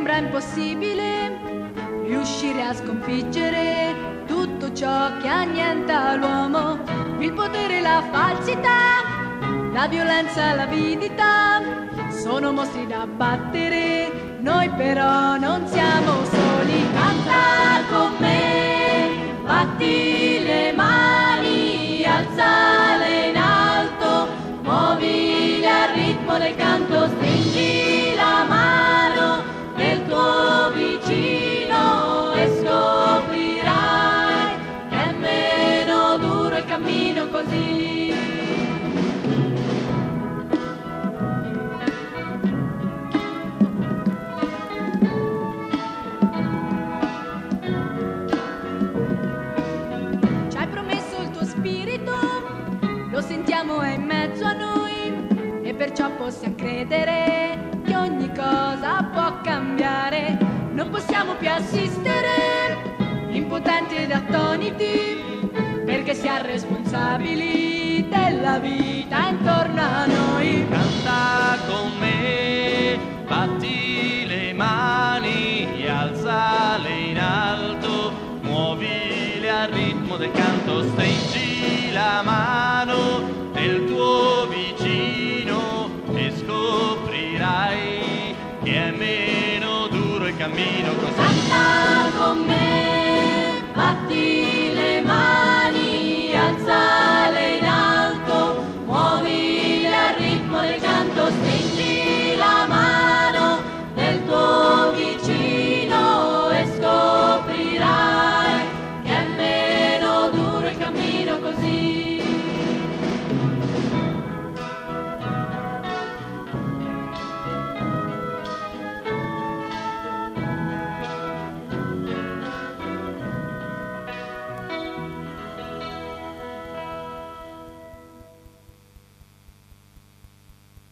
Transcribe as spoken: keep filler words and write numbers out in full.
sembra impossibile riuscire a sconfiggere tutto ciò che annienta l'uomo, il potere, la falsità, la violenza, l'avidità, sono mostri da battere, noi però non siamo soli. Canta con me, batti le mani, alzale in alto, muovili al ritmo del canto, stringi la mano del tuo vicino e scoprirai che è meno duro il cammino così. Ci hai promesso il tuo spirito, lo sentiamo è in mezzo a noi e perciò possiamo credere che ogni cosa può cambiare. Non possiamo più assistere impotenti ed attoniti, perché siamo responsabili della vita intorno a noi. Canta con me, batti le mani, alzale in alto, muovile al ritmo del canto, stringi la mano del tuo vicino e scoprirai che è meno duro il cammino così. Canta con me,